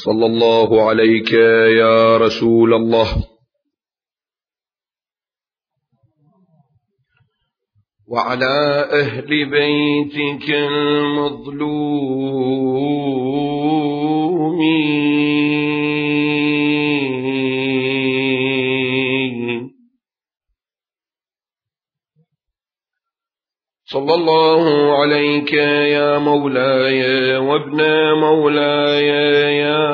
صلى الله عليك يا رسول الله. وعلى أهل بيتك المظلومين صلى الله عليك يا مولاي وابن مولاي يا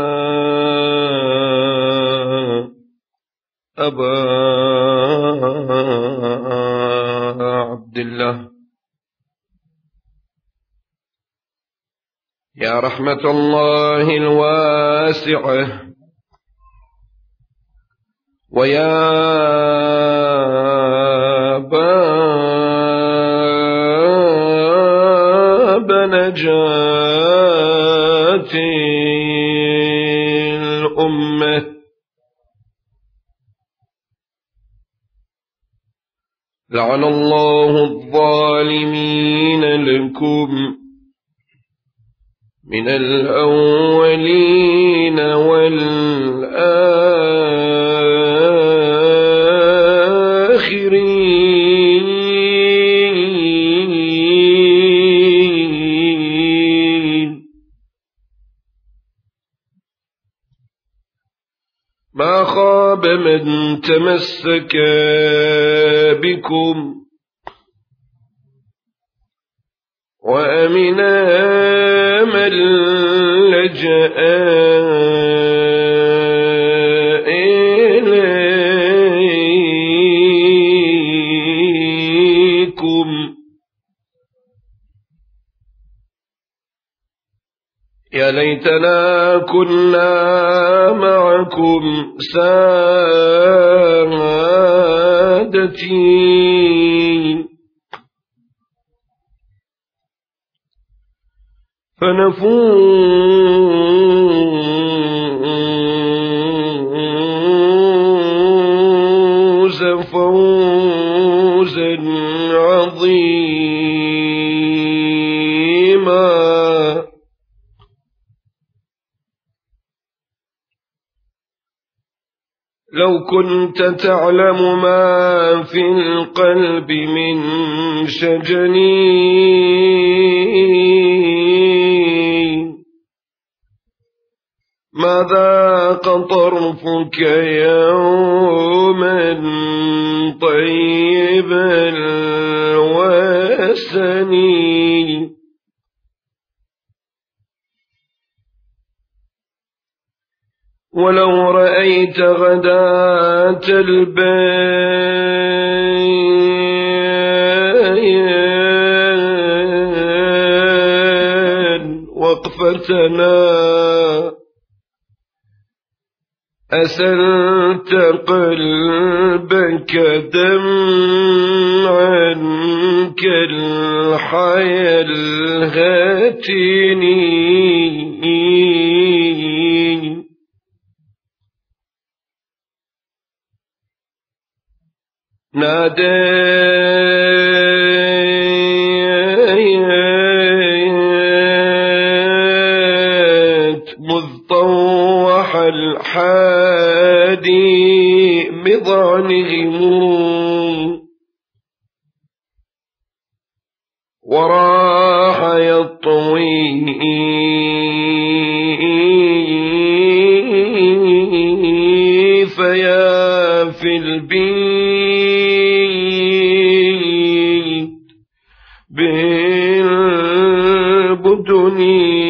أبا عبد الله. يا رحمة الله الواسعة ويا باب نجاة الأمة، لعن الله الظالمين لكم من الأولين والآخرين. ما خاب من تمسك بكم وأمنا من لجأ إليكم. يا ليتنا كنا معكم سادتي فنفوز فوزا عظيما. لو كنت تعلم ما في القلب من شجني ما ذاق طرفك يوما طيب الوسن. ولو رأيت غداة البيان وقفتنا أسلت قلبك دمعا كالحيا الهاتين. ناديت مذ طوح الحادي بضعنهم وراح يطوي فيا في البيت بالبدن.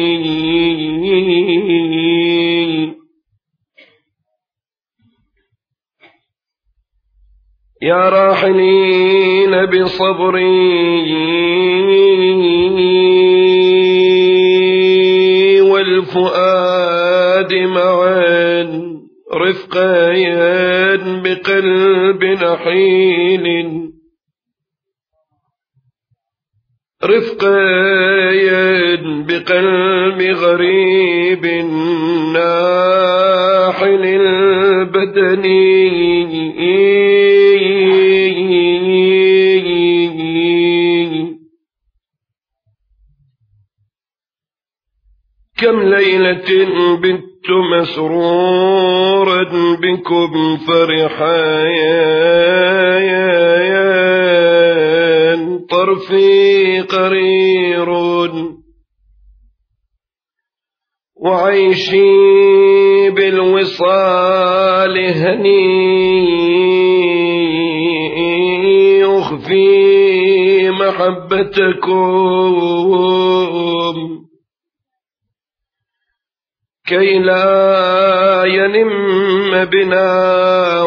يا راحلين بصبري والفؤاد معا رفقايا بقلب نحيل رفقايا بقلب غريب ناحل البدن. كم ليلة بت مسرورا بكم فرحا طرفي قرير وعيشي بالوصال هني أخفي محبتكم كي لا ينم بنا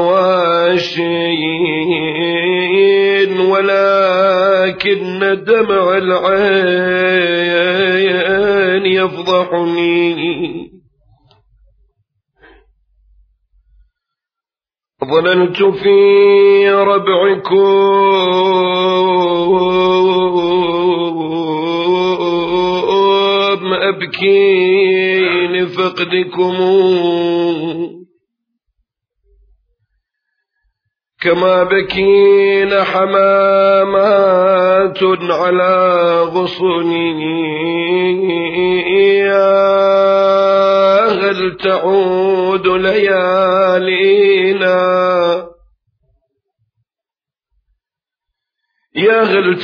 واشين ولكن دمع العين يفضحني. ظننت في ربعكم أبكي لفقدكم كما بكين حمامات على غصني. هل تعود ليالينا يا هل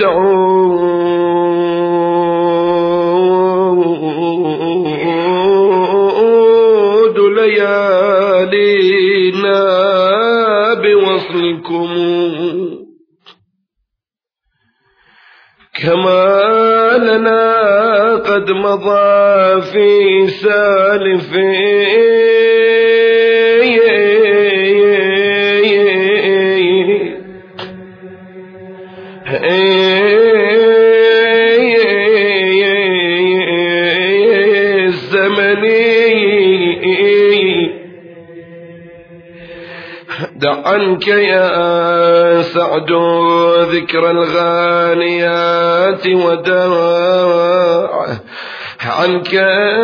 تعود ليالينا بوصلكم كما لنا قد مضى في سالفين دع عنك يا سعد ذكر الغانيات ودع عنك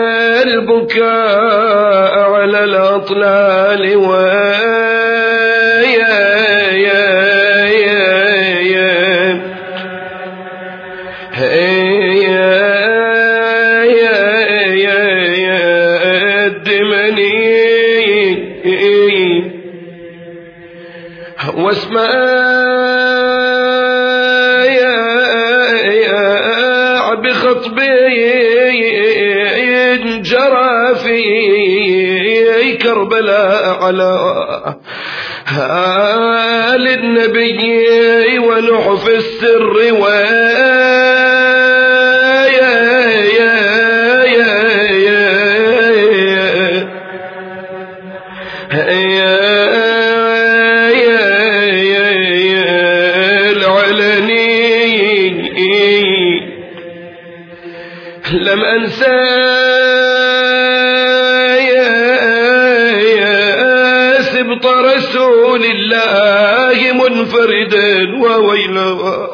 البكاء على الأطلال واسمع بخطبي جرى في كربلاء على آل النبي ونحف السر لم أنسى سبط رسول الله منفردا وويلا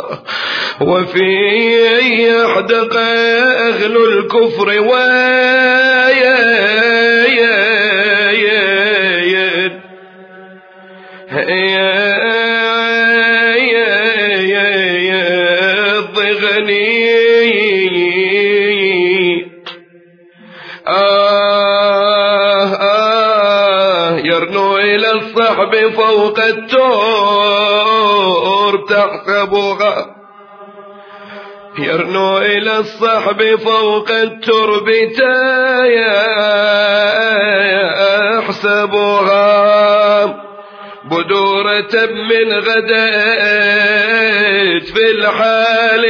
وفي أحدق أهل الكفر يرنو إلى الصحب فوق الترب تحسبها يرنو إلى الصحب فوق الترب يحسبها بدورة من غدت في الحال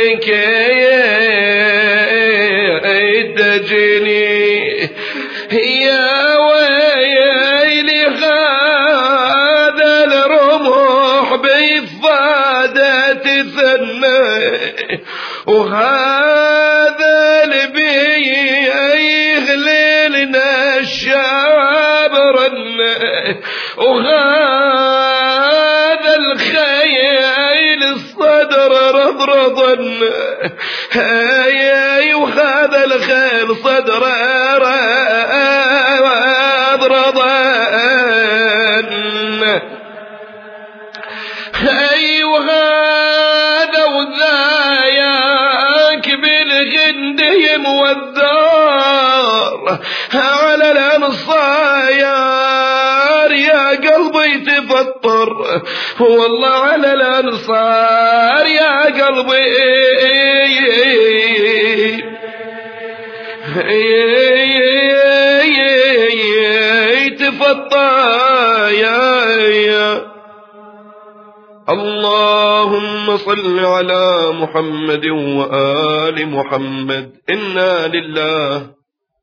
كيدجني يا ويلي هذا الرمح بإفادة ثنى وهذا البي يغللنا الشعب رنة وهذا الخيل الصدر رضرضن وهذا الخيل صدر رضرضن وهذا وذاياك بالغنديم والدار على الأنصار يا قلبي تفطر، والله على الأنصار يا قلبي تفطر يا اللهم صل على محمد وآل محمد. إنا لله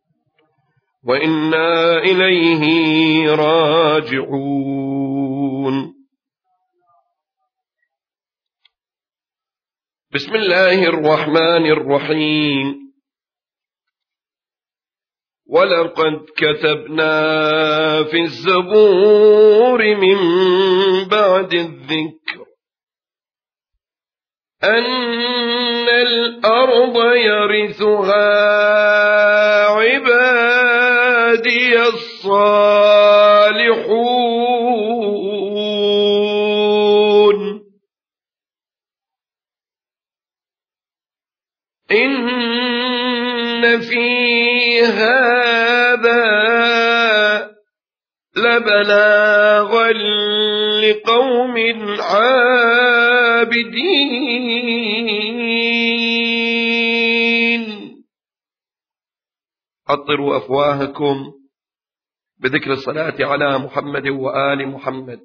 وإنا إليه راجعون. بسم الله الرحمن الرحيم. ولقد كتبنا في الزبور من بعد الذكر أن الأرض يرثها عبادي الصالحون إن في هذا لبلاغا لقوم عابدين. أطروا أفواهكم بذكر الصلاة على محمد وآل محمد.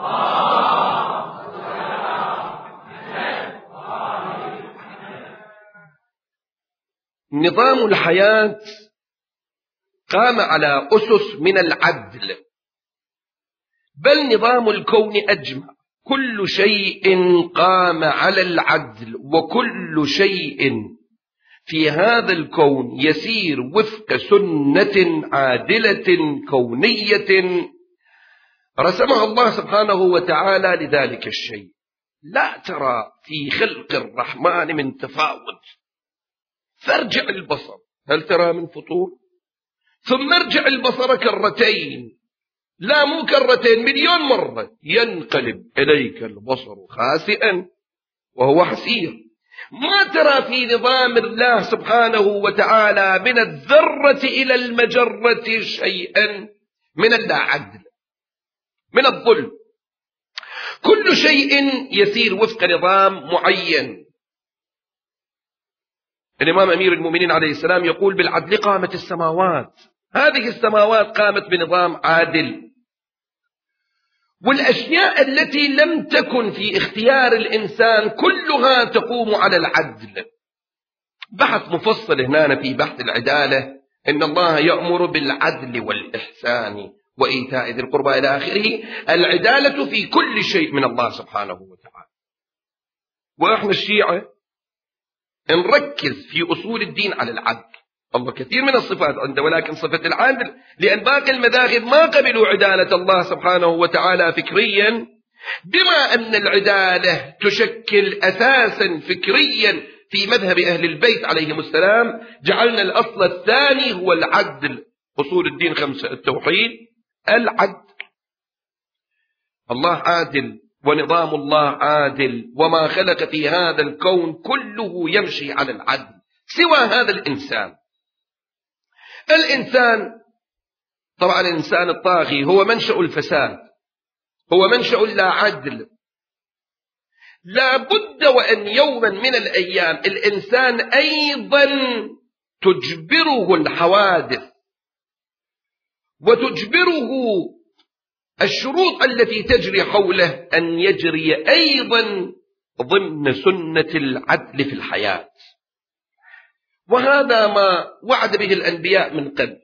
نظام الحياة قام على أسس من العدل، بل نظام الكون أجمع، كل شيء قام على العدل، وكل شيء في هذا الكون يسير وفق سنة عادلة كونية رسمها الله سبحانه وتعالى لذلك الشيء. لا ترى في خلق الرحمن من تفاوت، فارجع البصر هل ترى من فطور؟ ثم ارجع البصر كرتين، لا مو كرتين، مليون مرة، ينقلب إليك البصر خاسئا وهو حسير. ما ترى في نظام الله سبحانه وتعالى من الذرة إلى المجرة شيئا من اللا عدل، من الظلم. كل شيء يسير وفق نظام معين. الإمام أمير المؤمنين عليه السلام يقول بالعدل قامت السماوات. هذه السماوات قامت بنظام عادل، والأشياء التي لم تكن في اختيار الإنسان كلها تقوم على العدل. بحث مفصل هنا في بحث العدالة، إن الله يأمر بالعدل والإحسان وإيتاء ذي القربى إلى آخره. العدالة في كل شيء من الله سبحانه وتعالى. وإحنا الشيعة نركز في أصول الدين على العدل. الله كثير من الصفات عنده، ولكن صفة العدل، لأن باقي المذاهب ما قبلوا عدالة الله سبحانه وتعالى فكريا، بما أن العدالة تشكل أساسا فكريا في مذهب أهل البيت عليهم السلام. جعلنا الأصل الثاني هو العدل. أصول الدين 5: التوحيد، العدل. الله عادل ونظام الله عادل، وما خلق في هذا الكون كله يمشي على العدل سوى هذا الإنسان. الإنسان طبعا الإنسان الطاغي هو منشأ الفساد، هو منشأ اللا عدل. لا بد وأن يوما من الأيام الإنسان أيضا تجبره الحوادث وتجبره الشروط التي تجري حوله أن يجري أيضا ضمن سنة العدل في الحياة. وهذا ما وعد به الأنبياء من قبل.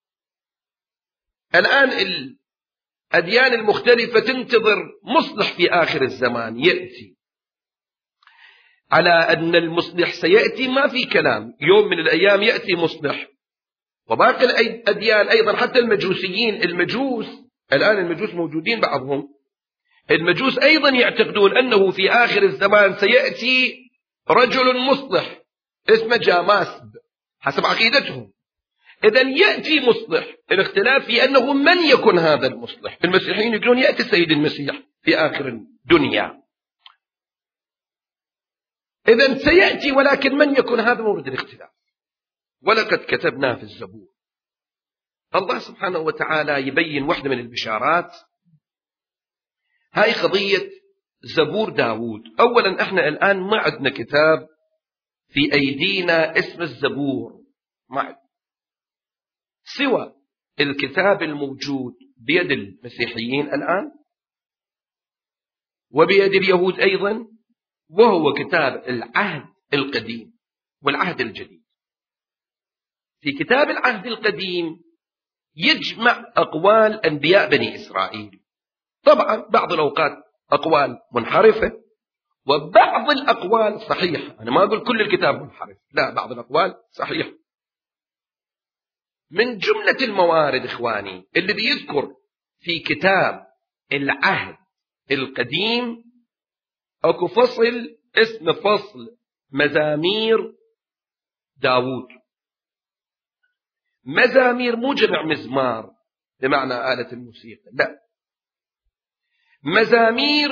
الآن الأديان المختلفة تنتظر مصلح في آخر الزمان يأتي، على أن المصلح سيأتي، ما في كلام، يوم من الأيام يأتي مصلح. وباقي الأديان أيضا، حتى المجوسيين، المجوس الآن المجوس موجودين بعضهم، المجوس أيضا يعتقدون أنه في آخر الزمان سيأتي رجل مصلح اسمه جاماسب حسب عقيدتهم. إذن يأتي مصلح، الاختلاف في أنه من يكون هذا المصلح. المسيحيين يقولون يأتي السيد المسيح في آخر الدنيا. إذن سيأتي، ولكن من يكون هذا مورد الاختلاف. ولقد كتبنا في الزبور الله سبحانه وتعالى يبين واحدة من البشارات. هاي قضية زبور داود. أولا احنا الآن ما عندنا كتاب في أيدينا اسم الزبور، ما عندنا سوى الكتاب الموجود بيد المسيحيين الآن وبيد اليهود أيضا، وهو كتاب العهد القديم والعهد الجديد. في كتاب العهد القديم يجمع أقوال أنبياء بني إسرائيل، طبعا بعض الأوقات أقوال منحرفة وبعض الأقوال صحيحة. أنا ما أقول كل الكتاب منحرف، لا، بعض الأقوال صحيحة. من جملة الموارد إخواني اللي بيذكر في كتاب العهد القديم أكو فصل اسمه فصل مزامير داود. مزامير مو جمع مزمار بمعنى آلة الموسيقى، لا، مزامير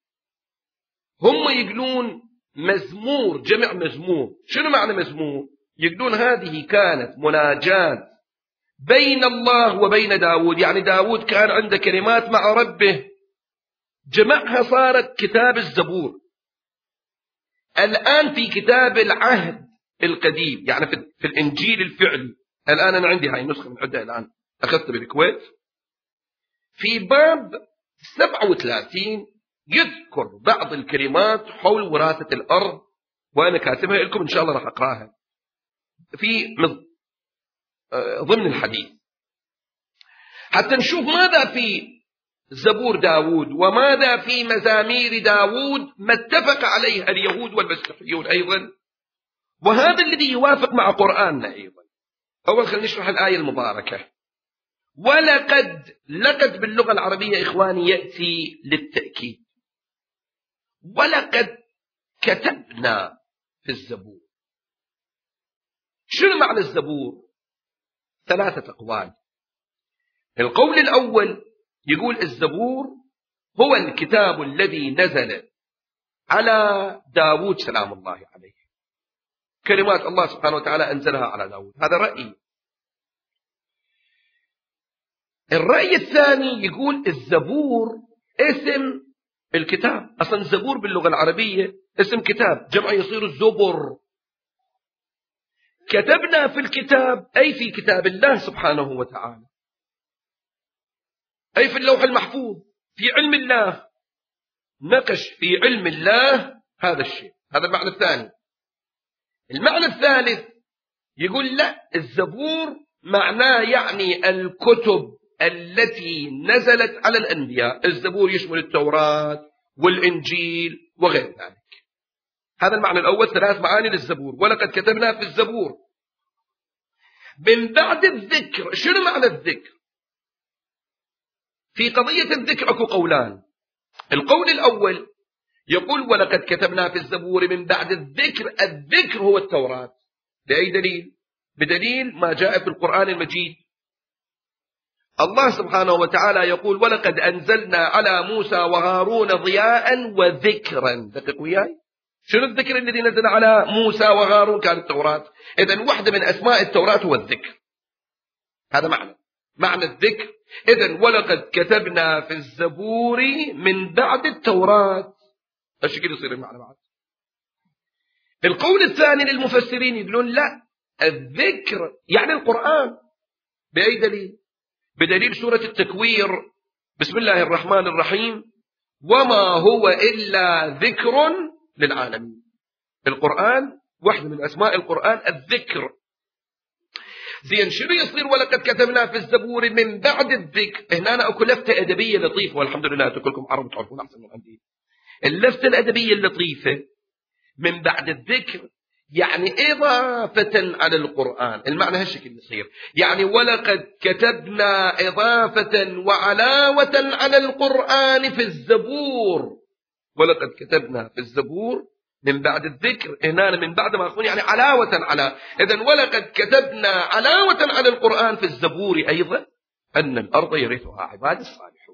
هم يقولون مزمور جمع مزمور. شنو معنى مزمور؟ يقولون هذه كانت مناجاة بين الله وبين داود، يعني داود كان عنده كلمات مع ربه جمعها صارت كتاب الزبور. الآن في كتاب العهد القديم، يعني في الإنجيل الفعلي، الآن أنا عندي هاي النسخة من عدة الآن أخذتها بالكويت، في باب 37 يذكر بعض الكلمات حول وراثة الأرض، وأنا كاتبها لكم إن شاء الله راح أقراها في ضمن الحديث حتى نشوف ماذا في زبور داود وماذا في مزامير داود ما اتفق عليه اليهود والمسيحيون أيضا، وهذا الذي يوافق مع قرآننا أيضا. أول خلينا نشرح الآية المباركة. لقد باللغة العربية إخواني يأتي للتأكيد. ولقد كتبنا في الزبور. شنو معنى الزبور؟ 3 أقوال. القول الأول يقول الزبور هو الكتاب الذي نزل على داود سلام الله عليه، كلمات الله سبحانه وتعالى أنزلها على داود. هذا رأي. الرأي الثاني يقول الزبور اسم الكتاب. أصلا الزبور باللغة العربية اسم كتاب، جمع يصير الزبر. كتبنا في الكتاب أي في كتاب الله سبحانه وتعالى، أي في اللوح المحفوظ، في علم الله، نقش في علم الله هذا الشيء. هذا المعنى الثاني. المعنى الثالث يقول لا، الزبور معناه يعني الكتب التي نزلت على الأنبياء. الزبور يشمل التوراة والإنجيل وغير ذلك. هذا المعنى الأول. 3 معاني للزبور. ولقد كتبنا في الزبور. من بعد الذكر. شنو معنى الذكر؟ في قضية الذكر أكو قولان. القول الأول يقول ولقد كتبنا في الزبور من بعد الذكر. الذكر هو التوراة. بأي دليل؟ بدليل ما جاء في القرآن المجيد. الله سبحانه وتعالى يقول ولقد أنزلنا على موسى وهارون ضياء وذكرا. دقق وياي، شنو الذكر الذي نزل على موسى وهارون؟ كان التوراة. إذن واحدة من أسماء التوراة هو الذكر. هذا معنى الذكر. إذن ولقد كتبنا في الزبور من بعد التوراة. الشكل يصير المعنى بعد. القول الثاني للمفسرين يقولون لا، الذكر يعني القرآن. بأي دليل؟ بدليل سورة التكوير بسم الله الرحمن الرحيم وما هو إلا ذكر للعالمين. القرآن واحدة من أسماء القرآن الذكر. زين، شنو يصير ولقد كتبنا في الزبور من بعد الذكر؟ هنا أنا أكو لفتة أدبية لطيفة، والحمد لله كلكم عرب تعرفون أحسن من عندي. اللفتة الأدبية اللطيفة من بعد الذكر يعني إضافة على القرآن. المعنى هالشكل يصير، يعني ولقد كتبنا إضافة وعلاوة على القرآن في الزبور. ولقد كتبنا في الزبور من بعد الذكر. هنا من بعد ما أخون يعني علاوة على. إذن ولقد كتبنا علاوة على القرآن في الزبور أيضا أن الأرض يرثها عباد الصالحون.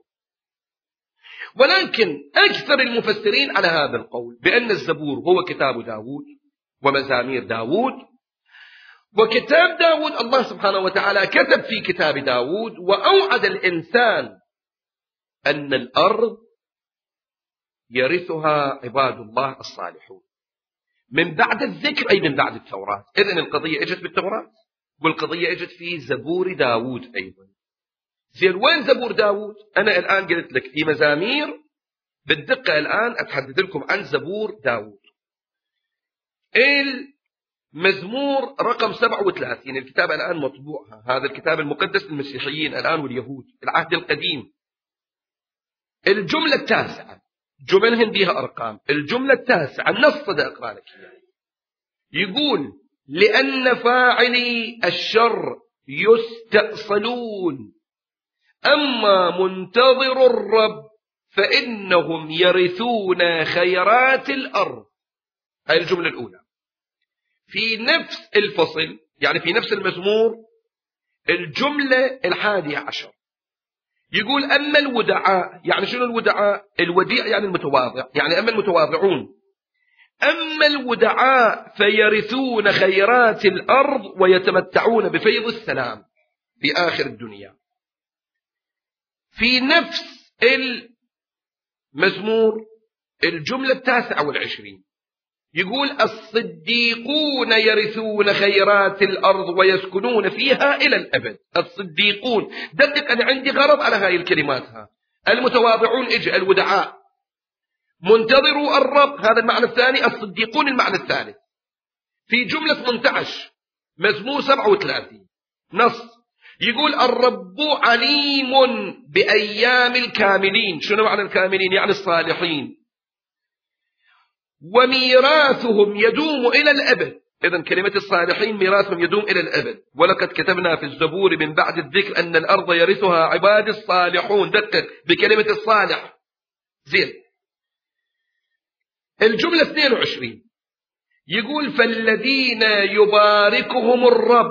ولكن أكثر المفسرين على هذا القول بأن الزبور هو كتاب داود ومزامير داود، وكتاب داود الله سبحانه وتعالى كتب في كتاب داود وأوعد الإنسان أن الأرض يرثها عباد الله الصالحون من بعد الذكر، أي من بعد التوراة. إذن القضية اجت بالتوراة والقضية اجت في زبور داود أيضا. زين وين زبور داود؟ أنا الآن قلت لك في مزامير بالدقة، الآن أتحدث لكم عن زبور داود. المزمور رقم 37، الكتاب الآن مطبوع، هذا الكتاب المقدس للمسيحيين الآن واليهود العهد القديم. الجملة التاسعة، جملهم بها أرقام، الجملة التاسعة النص ده أقرأ لك يقول: لأن فاعلي الشر يستأصلون، أما منتظر الرب فإنهم يرثون خيرات الأرض. هذه الجملة الأولى. في نفس الفصل، يعني في نفس المزمور، الجملة 11 يقول: أما الودعاء، يعني شنو الودعاء؟ الوديع يعني المتواضع، يعني أما المتواضعون، أما الودعاء فيرثون خيرات الأرض ويتمتعون بفيض السلام في آخر الدنيا. في نفس المزمور الجملة 29 يقول: الصديقون يرثون خيرات الأرض ويسكنون فيها إلى الأبد. الصديقون، دقق، أنا عندي غرض على هاي الكلمات. المتواضعون إجا، الودعاء، منتظروا الرب هذا المعنى الثاني، الصديقون المعنى الثالث. في جملة 18 مزمور 37 نص يقول: الرب عليم بأيام الكاملين. شنو معنى الكاملين؟ يعني الصالحين. وميراثهم يدوم إلى الأبد. إذن كلمة الصالحين ميراثهم يدوم إلى الأبد. ولقد كتبنا في الزبور من بعد الذكر أن الأرض يرثها عباد الصالحون. دقق بكلمة الصالح. زين. الجملة 22 يقول: فالذين يباركهم الرب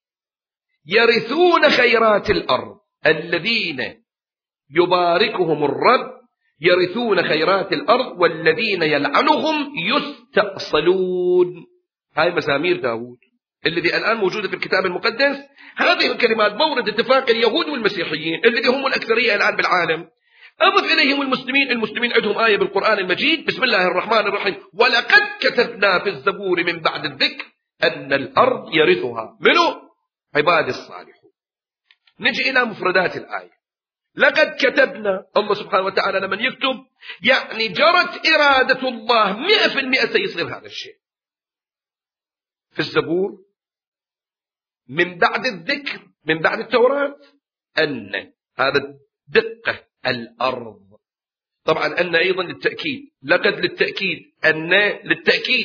يرثون خيرات الأرض. الذين يباركهم الرب يرثون خيرات الأرض والذين يلعنهم يستأصلون. هاي مسامير داود الذي الآن موجودة في الكتاب المقدس. هذه الكلمات مورد اتفاق اليهود والمسيحيين الذي هم الأكثرية الآن بالعالم. أضف إليهم المسلمين عندهم آية بالقرآن المجيد: بسم الله الرحمن الرحيم: ولقد كتبنا في الزبور من بعد الذكر أن الأرض يرثها منه عباد الصالحون. نجي إلى مفردات الآية. لقد كتبنا، الله سبحانه وتعالى لمن يكتب يعني جرت إرادة الله 100% سيصير هذا الشيء. في الزبور من بعد الذكر، من بعد التوراة، أن هذا دقة الأرض. طبعا أن أيضا للتأكيد، لقد للتأكيد، أن للتأكيد.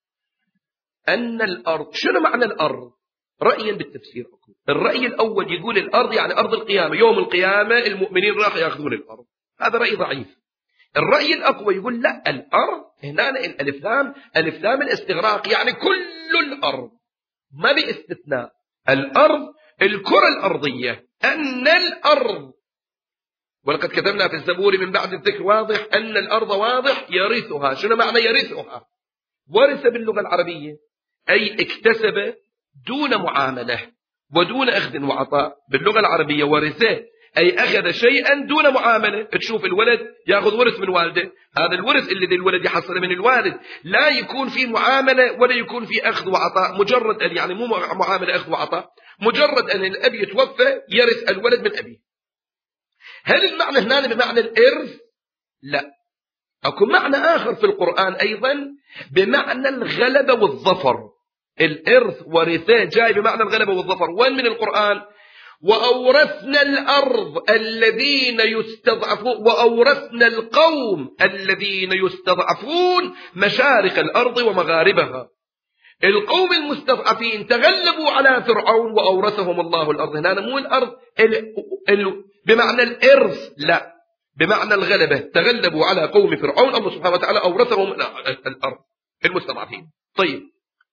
أن الأرض، شنو معنى الأرض؟ رأيا بالتفسير. الرأي الأول يقول الأرض يعني أرض القيامة، يوم القيامة المؤمنين راح يأخذون الأرض. هذا رأي ضعيف. الرأي الأقوى يقول لا، الأرض هنا الألف لام الاستغراق، يعني كل الأرض ما باستثناء. الأرض الكرة الأرضية. أن الأرض، ولقد كتبنا في الزبور من بعد الذكر، واضح أن الأرض، واضح يرثها. شنو معنى يرثها؟ ورث باللغة العربية أي اكتسب دون معاملة ودون أخذ وعطاء. باللغة العربية ورثه أي أخذ شيئا دون معاملة. تشوف الولد يأخذ ورث من والده، هذا الورث الذي الولد يحصل من الوالد لا يكون فيه معاملة ولا يكون فيه أخذ وعطاء، مجرد أن، يعني مو معاملة أخذ وعطاء، مجرد أن الأب يتوفى يرث الولد من أبيه. هل المعنى هنا بمعنى الإرث؟ لا، أكو معنى آخر في القرآن أيضا بمعنى الغلبة والظفر. الإرث ورثه جاي بمعنى الغلبة والظفر. وين من القرآن؟ وأورثنا الأرض الذين يستضعفون، وأورثنا القوم الذين يستضعفون مشارق الأرض ومغاربها. القوم المستضعفين تغلبوا على فرعون وأورثهم الله الأرض. هنا مو الأرض بمعنى الإرث، لا، بمعنى الغلبة. تغلبوا على قوم فرعون، الله سبحانه وتعالى أورثهم الأرض المستضعفين. طيب،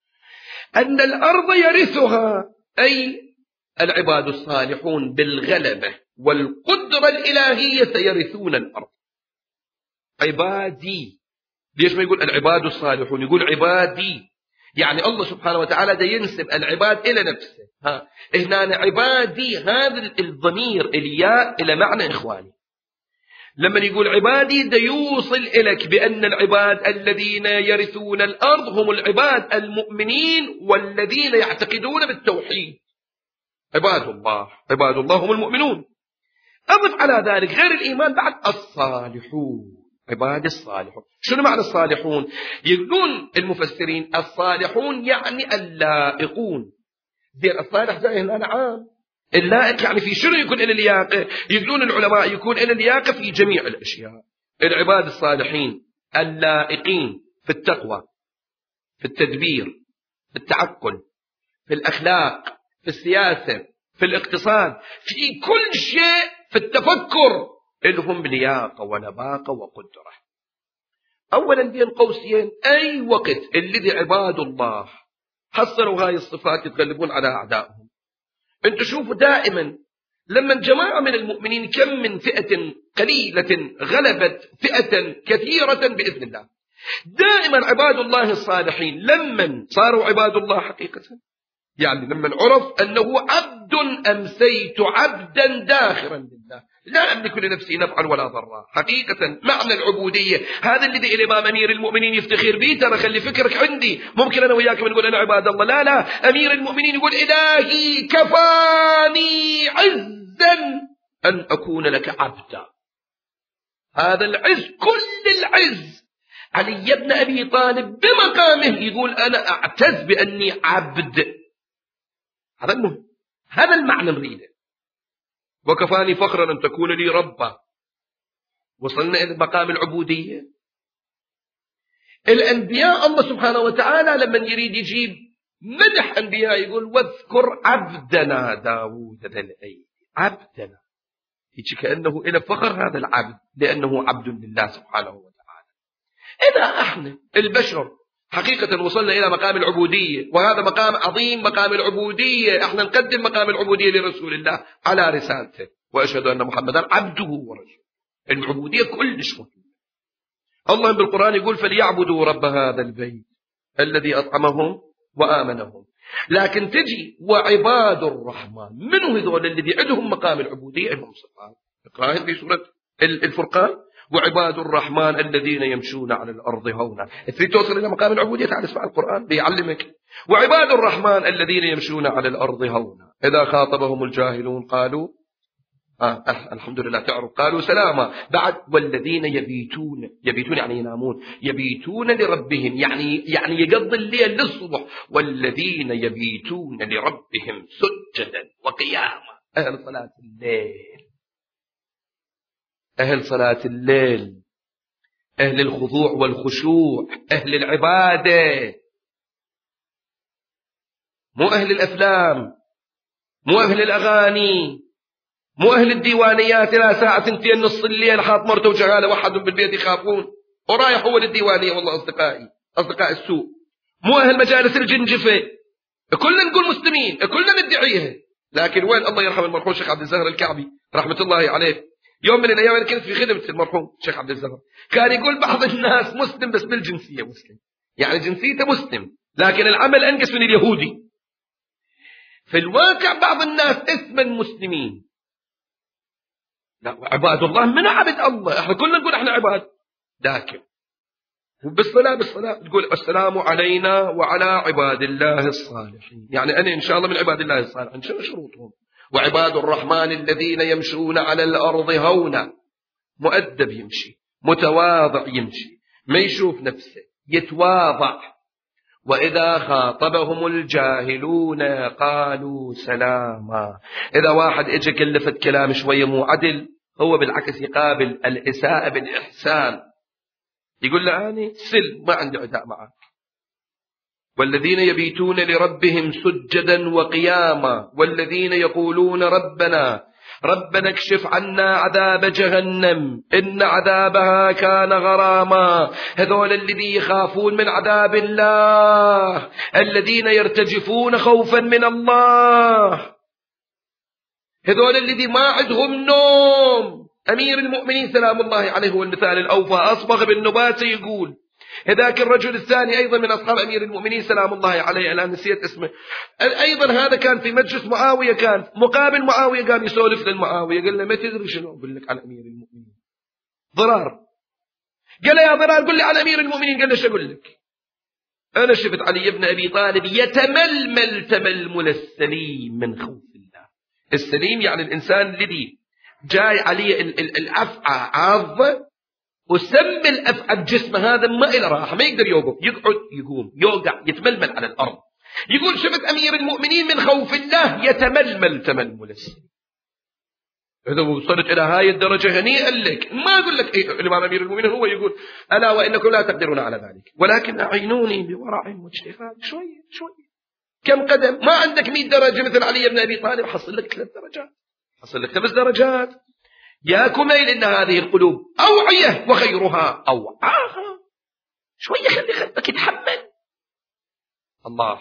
أن الأرض يرثها أي العباد الصالحون بالغلبة والقدرة الإلهية سيرثون الأرض. عبادي، ليش ما يقول العباد الصالحون؟ يقول عبادي، يعني الله سبحانه وتعالى دا ينسب العباد إلى نفسه. هنا عبادي، هذا الضمير الياء إلى معنى إخواني. لما يقول عبادي دا يوصل إليك بأن العباد الذين يرثون الأرض هم العباد المؤمنين والذين يعتقدون بالتوحيد. عباد الله هم المؤمنون. أضف على ذلك غير الإيمان بعد الصالحون، عباد الصالحون. شنو معنى الصالحون؟ يقولون المفسرين الصالحون يعني اللائقون. زين الصالح زي هنا عام، اللائق يعني في شنو يكون إلى اللياقة؟ يقولون العلماء يكون إلى اللياقة في جميع الأشياء. العباد الصالحين اللائقين في التقوى، في التدبير، في التعقل، في الأخلاق، في السياسة، في الاقتصاد، في كل شيء، في التفكر، لهم لياقة ونباقة وقدرة. أولا بين قوسين أي وقت الذي عباد الله حصلوا هاي الصفات يتغلبون على أعدائهم. أنتوا شوفوا دائما لما جماعة من المؤمنين كم من فئة قليلة غلبت فئة كثيرة بإذن الله. دائما عباد الله الصالحين لما صاروا عباد الله حقيقة، يعني لما عرف أنه عبد أمسيت عبدا داخرا لله لا أملك لنفسي نفعا ولا ضرا. حقيقة معنى العبودية هذا الذي الإمام أمير المؤمنين يفتخر به. ترى خلي فكرك عندي، ممكن أنا وياك نقول أنا عباد الله، لا أمير المؤمنين يقول إلهي كفاني عزا أن أكون لك عبدا. هذا العز كل العز. علي بن أبي طالب بمقامه يقول أنا أعتز بأني عبد. هذا المهم، هذا المعنى نريده. وكفاني فخرا أن تكون لي ربا. وصلنا إلى مقام العبودية. الأنبياء الله سبحانه وتعالى لما يريد يجيب مدح أنبياء يقول واذكر عبدنا داود ذا الأيدي. عبدنا يجي كأنه إلى فخر هذا العبد لأنه عبد لله سبحانه وتعالى. إذا احنا البشر حقيقة وصلنا إلى مقام العبودية، وهذا مقام عظيم، مقام العبودية. احنا نقدم مقام العبودية لرسول الله على رسالته، وأشهد أن محمدا عبده ورسوله. العبودية كلش مهمة. الله بالقرآن يقول فليعبدوا رب هذا البيت الذي أطعمهم وآمنهم. لكن تجي وعباد الرحمن، منو هذول الذي عندهم مقام العبودية؟ لهم صفات. اقرأها في سورة الفرقان وعباد الرحمن الذين يمشون على الأرض هونا. تريد توصل إلى مقام العبودية تعال اسمع القرآن بيعلمك. وعباد الرحمن الذين يمشون على الأرض هونا إذا خاطبهم الجاهلون قالوا الحمد لله تعرف قالوا سلاما. بعد والذين يبيتون يعني ينامون، يبيتون لربهم يعني يقضي الليل للصبح. والذين يبيتون لربهم سجدا وقياما. أهل صلاة الليل، أهل صلاة الليل، أهل الخضوع والخشوع، أهل العبادة، مو أهل الأفلام، مو أهل الأغاني، مو أهل الديوانيات. لا ساعة 2 نص الليل حاط مرته وشغالة وحدهم بالبيت يخافون ورايح هو للديوانية. والله أصدقاء السوء. مو أهل مجالس الجنجفة. كلنا نقول مسلمين، كلنا ندعيها، لكن وين الله يرحم المرحوم الشيخ عبد الزهر الكعبي رحمة الله عليه. يوم من الأيام أنا كنت في خدمة المرحوم الشيخ عبد الزهر، كان يقول بعض الناس مسلم بس بالجنسية مسلم، يعني جنسيته مسلم لكن العمل أنقص من اليهودي. في الواقع بعض الناس اسما مسلمين، لا عباد الله من عبد الله. احنا كلنا نقول احنا عباد، لكن بالصلاة تقول السلام علينا وعلى عباد الله الصالحين. يعني أنا إن شاء الله من عباد الله الصالحين. شنو شروطهم؟ وعباد الرحمن الذين يمشون على الأرض هونا. مؤدب يمشي، متواضع يمشي، ما يشوف نفسه، يتواضع. وإذا خاطبهم الجاهلون قالوا سلاما. إذا واحد اجى كلفت كلام شوية مو عدل، هو بالعكس يقابل الإساءة بالإحسان، يقول له أنا سل ما عندي عداء معك. والذين يبيتون لربهم سجدا وقياما. والذين يقولون ربنا اكشف عنا عذاب جهنم إن عذابها كان غراما. هذول الذين يخافون من عذاب الله، الذين يرتجفون خوفا من الله، هذول الذين ما عندهم نوم. أمير المؤمنين سلام الله عليه هو المثال الأوفى. أصبغ بالنبات يقول هذاك الرجل الثاني أيضا من أصحاب أمير المؤمنين سلام الله عليه، الآن نسيت اسمه، أيضا هذا كان في مجلس معاوية، كان مقابل معاوية، قام يسولف للمعاوية، قال له ما تدري شنو أقول لك على أمير المؤمنين؟ ضرار. قال له يا ضرار قل لي على أمير المؤمنين. قال له شو أقول لك؟ أنا شفت علي بن أبي طالب يتململ تململ السليم من خوف الله. السليم يعني الإنسان الذي جاي عليه الأفعى عاضة وسم الأفعى بجسمه، هذا ما إله راحة، ما يقدر يوقف، يقعد يقوم يوقع يتململ على الأرض. يقول شفت أمير المؤمنين من خوف الله يتململ تململ السليم. إذا وصلت إلى هاي الدرجة هنيئا لك. ما أقول لك الإمام أمير المؤمنين هو يقول ألا وإنكم لا تقدرون على ذلك، ولكن أعينوني بورع واجتهاد، شوية شوية. كم قدم؟ ما عندك 100 درجة مثل علي بن أبي طالب، حصل لك 3 درجات، حصل لك 5 درجات. يا كميل إن هذه القلوب أوعية وخيرها أوعاها. شوية خلي قلبك يتحمل. الله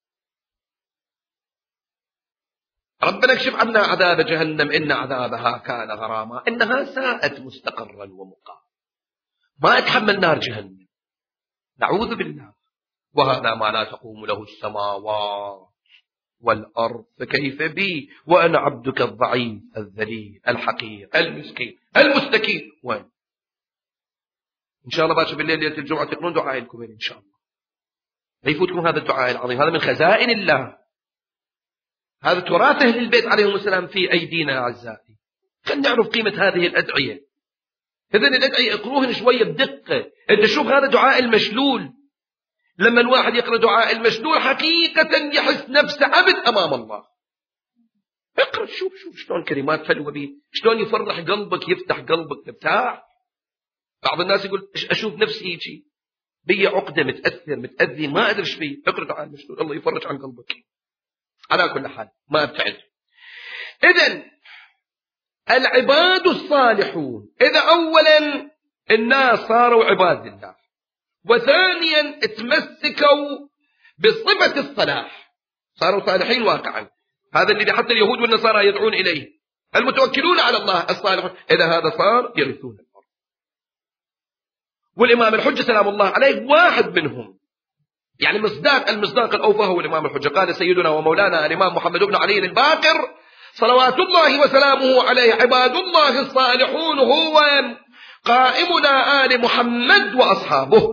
ربنا اكشف عنا عذاب جهنم إن عذابها كان غراما إنها ساءت مستقرا ومقاما. ما أتحمل نار جهنم، نعوذ بالله. وهذا ما لا تقوم له السماوات والأرض فكيف بي وأنا عبدك الضعيف الذليل الحقير المسكين المستكين. وين إن شاء الله باشا بالليل ليلة الجمعة تقولون دعاء الكمين إن شاء الله، لا يفوتكم هذا الدعاء العظيم، هذا من خزائن الله، هذا تراث أهل البيت عليهم السلام في أيدينا أعزائي. خلينا نعرف قيمة هذه الأدعية. إذن الأدعية اقروهن شوية بدقة. أنت شوف هذا دعاء المشلول، لما الواحد يقرأ دعاء المشلول حقيقة يحس نفسه عبد أمام الله. اقرأ شوف شلون كلمات حلوة به، شلون يفرح قلبك يفتح قلبك ترتاح. بعض الناس يقول أشوف نفسي يجي بي عقدة متأثر متأذي ما أدري ايش فيه، اقرأ دعاء المشلول الله يفرج عن قلبك. على كل حال ما أبتعد. إذن العباد الصالحون، إذا أولا الناس صاروا عباد الله، وثانيا تمسكوا بصفة الصلاح، صاروا صالحين واقعا. هذا الذي حتى اليهود والنصارى يدعون إليه، المتوكلون على الله الصالحون. إذا هذا صار يرثون الأرض. والإمام الحجة سلام الله عليه واحد منهم، يعني المصداق الأوفى هو الإمام الحجة. قال سيدنا ومولانا الإمام محمد بن علي الباقر صلوات الله وسلامه عليه عباد الله الصالحون هو قائمنا آل محمد وأصحابه.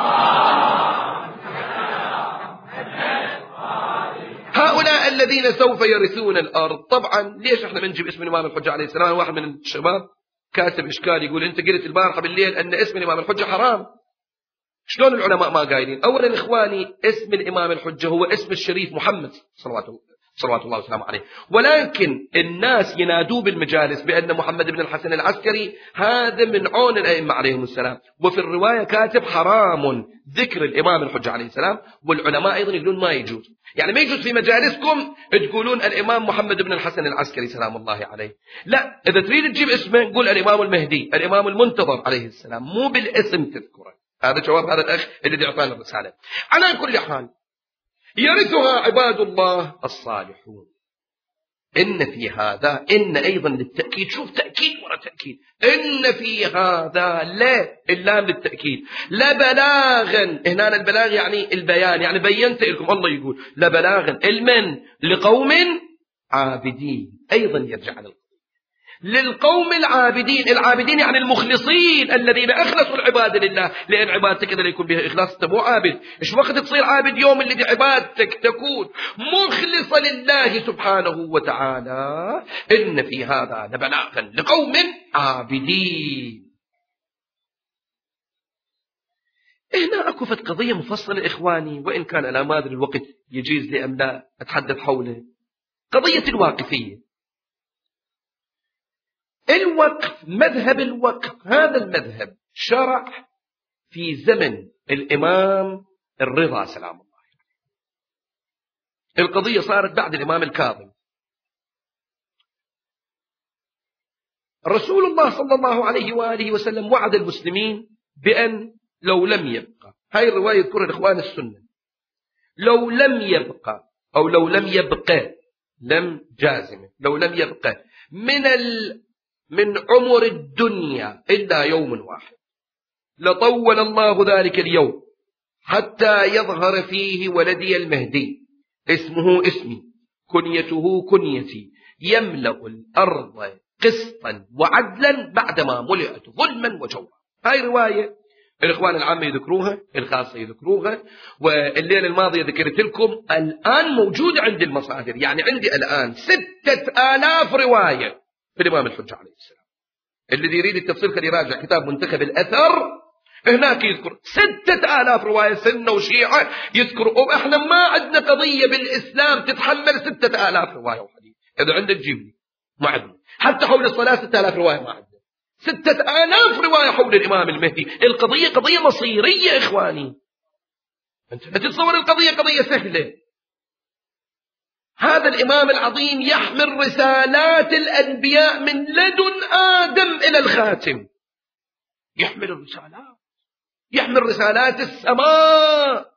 هؤلاء الذين سوف يرثون الأرض. طبعا ليش احنا بنجيب اسم الإمام الحجة عليه السلام؟ واحد من الشباب كاتب إشكال يقول أنت قلت البارحة بالليل أن اسم الإمام الحجة حرام، شلون العلماء ما قايلين؟ أولا إخواني اسم الإمام الحجة هو اسم الشريف محمد صلوات الله وسلامه عليه، ولكن الناس ينادوا بالمجالس بأن محمد بن الحسن العسكري، هذا من عون الأئمة عليهم السلام. وفي الرواية كاتب حرام ذكر الإمام الحجة عليه السلام، والعلماء أيضا يقولون ما يجوز، يعني ما يجوز في مجالسكم تقولون الإمام محمد بن الحسن العسكري سلام الله عليه. لا، إذا تريد تجيب اسمه قول الإمام المهدي الإمام المنتظر عليه السلام، مو بالاسم تذكره. هذا جواب هذا الأخ الذي أعطانا الرسالة. على كل حال يرثها عباد الله الصالحون. إن في هذا، إن أيضا للتأكيد، شوف تأكيد ورا تأكيد، إن في هذا لا اللام للتأكيد لبلاغا. هنا البلاغ يعني البيان، يعني بينت لكم. الله يقول لبلاغا المن لقوم عابدين، أيضا يرجع للقوم العابدين. العابدين يعني المخلصين الذين أخلصوا العبادة لله، لأن عبادتك إذا يكون بها إخلاص أنت مو عابد. إيش وقت تصير عابد؟ يوم اللي عبادتك تكون مخلصة لله سبحانه وتعالى. إن في هذا لبلاغا لقوم عابدين. هنا أكفت قضية مفصلة إخواني، وإن كان أنا ما أدري الوقت يجيز لي أم لا أتحدث حوله. قضية الواقفية. الوقف، مذهب الوقف، هذا المذهب شرع في زمن الإمام الرضا سلام الله عليه. القضية صارت بعد الإمام الكاظم. رسول الله صلى الله عليه وآله وسلم وعد المسلمين بأن لو لم يبقى، هاي الرواية يذكرها الإخوان السنة، لو لم يبقى أو لو لم يبقى، لم جازمة، لو لم يبقى من عمر الدنيا إلا يوم واحد، لطول الله ذلك اليوم حتى يظهر فيه ولدي المهدي، اسمه اسمي، كنيته كنيتي، يملأ الأرض قسطا وعدلا بعدما ملئت ظلما وجورا. هاي رواية الإخوان العامة يذكروها، الخاصة يذكروها، والليلة الماضية ذكرت لكم الآن موجودة عند المصادر. يعني عندي الآن 6000 رواية في الإمام الحجة عليه السلام. الذي يريد التفصيل خلي يراجع كتاب منتخب الأثر، هناك يذكر 6000 رواية، سنة وشيعة يذكروا. وإحنا ما عندنا قضية بالإسلام تتحمل 6000 رواية وحديث. إذا عندك جيب لي، ما عندنا. حتى حول الصلاة 6000 رواية ما عندنا، 6000 رواية حول الإمام المهدي. القضية قضية مصيرية إخواني، أنت تتصور القضية قضية سهلة. هذا الإمام العظيم يحمل رسالات الأنبياء من لدن آدم إلى الخاتم، يحمل الرسالات، يحمل رسالات السماء.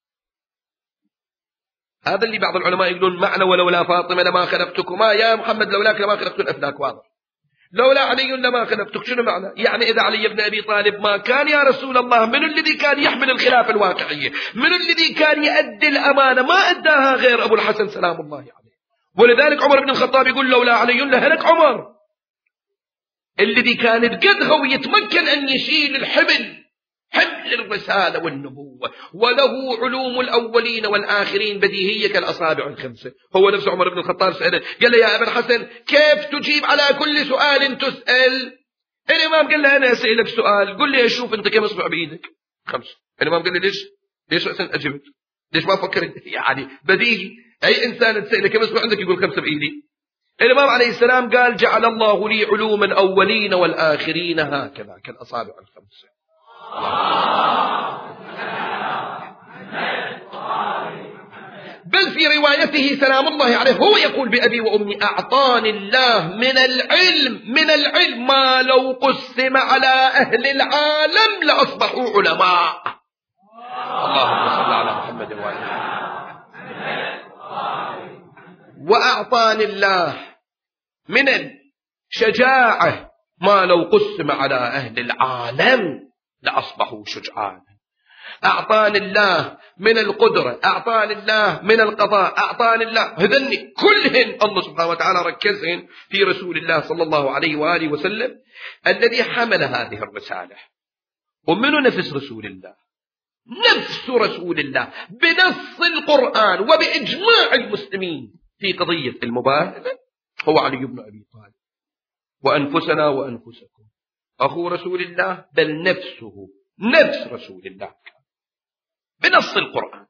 هذا اللي بعض العلماء يقولون معنى ولولا فاطمة لما خلقتكما، يا محمد لولاك لما خلقت الأفلاك. واضح. لولا علي لما خلقتك، شنو معنى؟ يعني إذا علي بن أبي طالب ما كان يا رسول الله، من الذي كان يحمل الخلافة الواقعية؟ من الذي كان يؤدي الأمانة؟ ما أداها غير أبو الحسن سلام الله عليه. ولذلك عمر بن الخطاب يقول لولا علي لهلك عمر، الذي كان بقدها ويتمكن أن يشيل الحمل، حمل الرسالة والنبوة، وله علوم الأولين والآخرين بديهية كالأصابع الخمسة. هو نفسه عمر بن الخطاب سأله، قال له يا أبا الحسن كيف تجيب على كل سؤال تسأل؟ الإمام قال له أنا أسألك سؤال، قل لي أشوف أنت كم أصبع بإيدك؟ 5. الإمام قال لي ليش أحسن أجبت؟ ليش ما فكرت؟ يعني بديهي، أي إنسان تسأله كم أصبع عندك يقول 5 بإيدي. الإمام عليه السلام قال جعل الله لي علوم الأولين والآخرين هكذا كالأصابع الخمسة. بل في روايته سلام الله عليه هو يقول بأبي وأمي أعطاني الله من العلم ما لو قسم على أهل العالم لأصبحوا علماء. اللهم صل على محمد وآله. وأعطاني الله من الشجاعة ما لو قسم على أهل العالم لأصبحوا شجعان. أعطاني الله من القدرة، أعطاني الله من القضاء، أعطاني الله، هذني كلهن الله سبحانه وتعالى ركزهن في رسول الله صلى الله عليه وآله وسلم الذي حمل هذه الرسالة. ومنه نفس رسول الله، نفس رسول الله بنص القرآن وبإجماع المسلمين في قضية المباهلة هو علي بن أبي طالب. وأنفسنا وأنفسكم أخو رسول الله، بل نفسه نفس رسول الله بنص القرآن.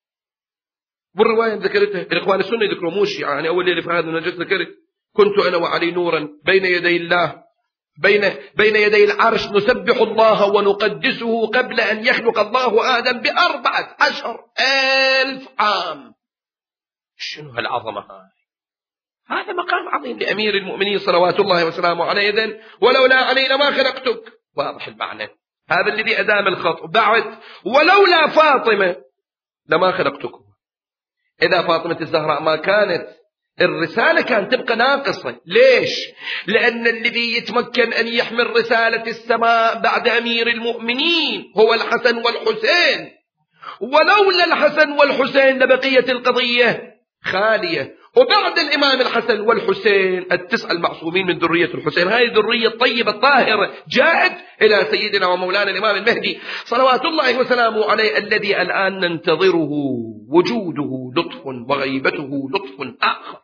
والرواية ذكرتها الإخوان السنة يذكروا موشي، يعني أول ليلة في هذا النجاة ذكرت كنت أنا وعلي نورا بين يدي الله بين يدي العرش نسبح الله ونقدسه قبل أن يخلق الله آدم ب14,000 عام. شنو هالعظمة هاي؟ هذا مقام عظيم لأمير المؤمنين صلوات الله وسلامه عليه. إذن ولولا علي لما خلقتك، واضح المعنى. هذا الذي أدام الخط. بعد ولولا فاطمة لما خلقتكم. إذا فاطمة الزهراء ما كانت، الرسالة كانت تبقى ناقصة. ليش؟ لأن الذي يتمكن أن يحمل رسالة السماء بعد أمير المؤمنين هو الحسن والحسين. ولولا الحسن والحسين لبقية القضية خالية. وبعد الإمام الحسن والحسين 9 المعصومين من ذرية الحسين، هذه الذرية الطيبة الطاهرة جاءت إلى سيدنا ومولانا الإمام المهدي صلوات الله وسلامه عليه، الذي الآن ننتظره وجوده لطف وغيبته لطف آخر.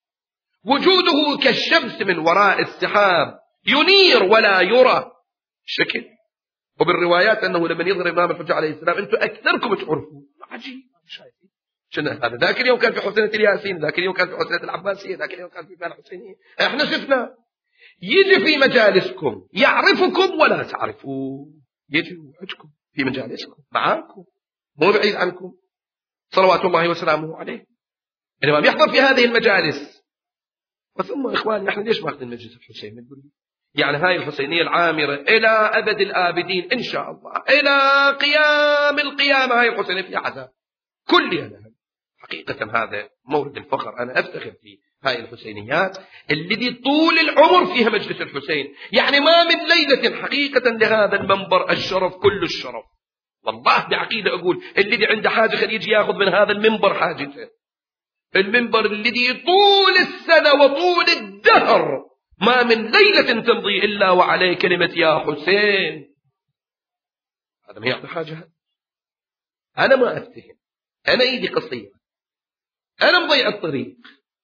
وجوده كالشمس من وراء السحاب ينير ولا يرى شكل. وبالروايات أنه لمن يظهر الإمام الحجة عليه السلام أنتم أكثركم تعرفون. عجيب. شايفين شنو هذا؟ ذاك اليوم كان في حسنة الياسين، ذاك اليوم كان في حسنة العباسية، ذاك اليوم كان في الحسينية. احنا شفنا يجي في مجالسكم يعرفكم ولا تعرفوه، يجي وجهكم في مجالسكم معاكم مو بعيد عنكم صلوات الله وسلامه عليه. الإمام يحضر في هذه المجالس. وثم إخواني احنا ليش ماخذين مجلس الحسين؟ نقول يعني هاي الحسينية العامرة إلى أبد الآبدين إن شاء الله، إلى قيام القيامة هاي الحسينية في عذاب كل يوم حقيقة هذا مورد الفخر، أنا أفتخر في هاي الحسينيات الذي طول العمر فيها مجلس الحسين. يعني ما من ليلة حقيقة لهذا المنبر الشرف كل الشرف. والله بعقيدة أقول الذي عنده حاجة خليه يجي ياخذ من هذا المنبر حاجته. المنبر الذي طول السنة وطول الدهر ما من ليلة تمضي إلا وعليه كلمة يا حسين. هذا ما يعطي حاجة. أنا ما أفتهم، أنا إيدي قصيرة، أنا مضيع الطريق.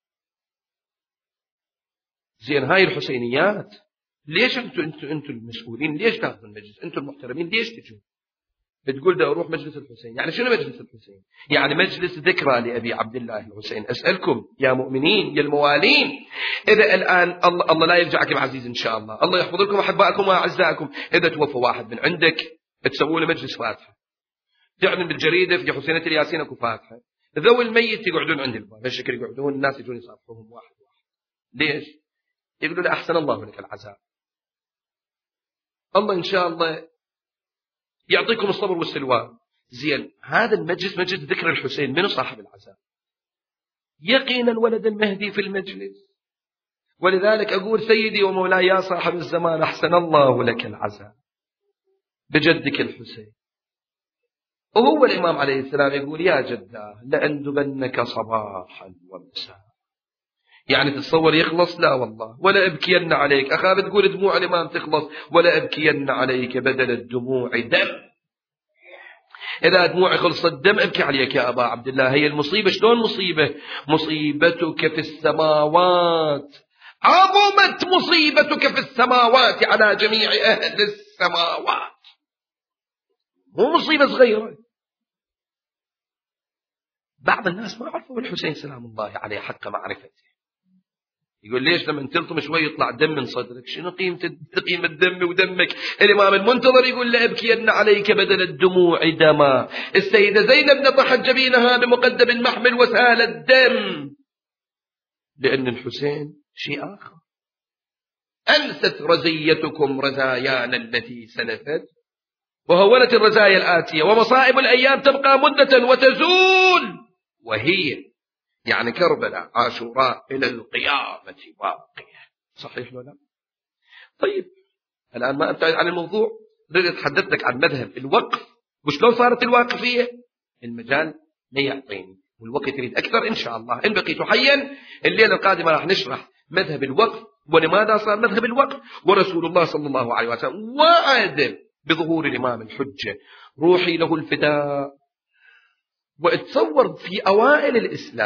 زين هاي الحسينيات ليش أنتوا المسؤولين ليش تاخذوا المجلس؟ أنتوا المحترمين ليش تجون؟ بتقول ده أروح مجلس الحسين، يعني شنو مجلس الحسين؟ يعني مجلس ذكرى لأبي عبد الله الحسين. أسألكم يا مؤمنين يا الموالين، إذا الآن الله لا يرجعك بعزيز إن شاء الله، الله يحفظ لكم أحبائكم وأعزائكم، إذا توفى واحد من عندك تسووا له مجلس فاتحة، تعلن بالجريدة في حسينة الياسين أكو فاتحة، ذوي الميت يقعدون عند الباب هالشكل، يقعدون الناس يجون يصافحوهم واحد واحد. ليش؟ يقولوا له أحسن الله لك العزاء، الله إن شاء الله يعطيكم الصبر والسلوان. زين هذا المجلس مجلس ذكر الحسين، منو صاحب العزاء؟ يقينا ولد المهدي في المجلس. ولذلك أقول سيدي ومولاي يا صاحب الزمان أحسن الله لك العزاء بجدك الحسين. وهو الإمام عليه السلام يقول يا جداه لأندبنك صباحا ومساء. يعني تتصور يخلص؟ لا والله، ولا أبكين عليك أخاف تقول دموع الإمام تخلص، ولا أبكين عليك بدل الدموع دم. إذا دموعي خلصت دم أبكي عليك يا أبا عبد الله. هي المصيبة شلون مصيبة؟ مصيبتك في السماوات، عظمت مصيبتك في السماوات على جميع أهل السماوات، مو مصيبة صغيرة. بعض الناس ما عرفوا الحسين سلام الله عليه حق معرفته. يقول ليش لما تلطم شوي يطلع دم من صدرك؟ شنو قيمة دمي ودمك؟ الإمام المنتظر يقول لأبكين عليك بدل الدموع دما. السيدة زينب نطحت جبينها بمقدم المحمل وسال الدم، لأن الحسين شيء آخر. أنست رزيتكم رزايانا التي سلفت، وهونت الرزايا الآتية، ومصائب الأيام تبقى مدة وتزول، وهي يعني كربلاء عاشوراء إلى القيامة باقية. صحيح ولا لا؟ طيب الآن ما أبتعد عن الموضوع، بدي أتحدث لك عن مذهب الوقف وشلون صارت الواقفية. المجال لا يعطيني والوقت يريد أكثر. إن شاء الله إن بقيت حيا الليلة القادمة راح نشرح مذهب الوقف ولماذا صار مذهب الوقف. ورسول الله صلى الله عليه وسلم وعد بظهور الإمام الحجة، روحي له الفداء. وأتصور في أوائل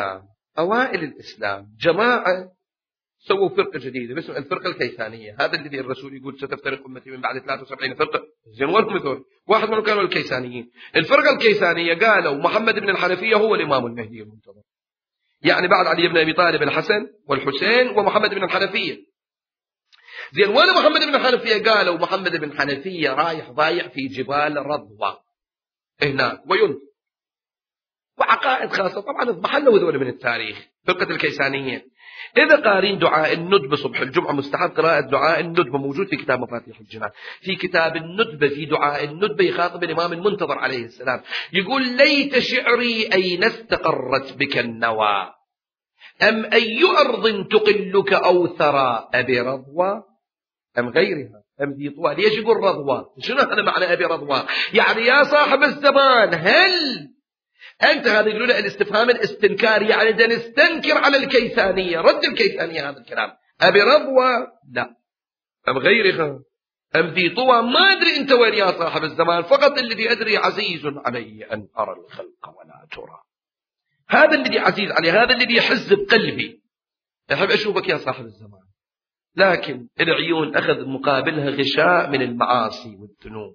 الإسلام جماعة سووا فرقة جديدة باسم الفرقة الكيسانية. هذا الذي الرسول يقول ستفترق أمتي من بعد 73 فرقة. زين وين مثل واحد منهم كانوا الكيسانيين. الفرقة الكيسانية قالوا محمد بن الحنفية هو الإمام المهدي المنتظر، يعني بعد علي بن أبي طالب الحسن والحسين ومحمد بن الحنفية. زين وين محمد بن الحنفية؟ قالوا محمد بن الحنفية رايح ضايع في جبال رضوى هناك وينتظر، وعقائد خاصة طبعا اضمحلوا ذول من التاريخ. فرقة الكيسانية إذا قارين دعاء الندبة صبح الجمعة مستحب قراءة دعاء الندبة، موجود في كتاب مفاتيح الجنان. في كتاب الندبة في دعاء الندبة يخاطب الإمام المنتظر عليه السلام، يقول ليت شعري أين استقرت بك النوى، أم أي أرض تقلك أو ثرى، أبي رضوى أم غيرها أم ذي طوى. ليش يقول رضوى؟ شنو هذا معنى أبي رضوى؟ يعني يا صاحب الزمان هل أنت هذا يقولون الاستفهام الاستنكاري، يعني ده نستنكر على الكيسانية. رد الكيسانية هذا الكلام، أبي رضوى لا أم غيرها أم ذي طوى. ما أدري أنت وين يا صاحب الزمان، فقط الذي أدري عزيز علي أن أرى الخلق ولا ترى. هذا الذي عزيز علي، هذا الذي يحز بقلبي، أحب أشوفك يا صاحب الزمان. لكن العيون أخذ مقابلها غشاء من المعاصي والذنوب،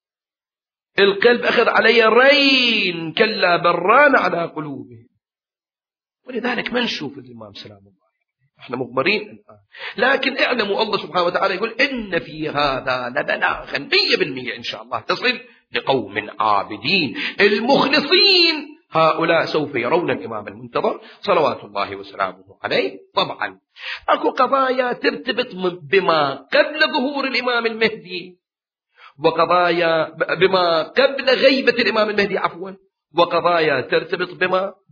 القلب أخذ علي رين كلا بران على قلوبهم. ولذلك ما نشوف الإمام سلام الله، احنا مغمرين الآن. لكن اعلموا الله سبحانه وتعالى يقول إن في هذا لبلاغا 100% إن شاء الله تصل لقوم عابدين المخلصين، هؤلاء سوف يرون الإمام المنتظر صلوات الله وسلامه عليه. طبعا أكو قضايا ترتبط بما قبل ظهور الإمام المهدي، وقضايا بما قبل غيبة الإمام المهدي عفوا، وقضايا ترتبط بما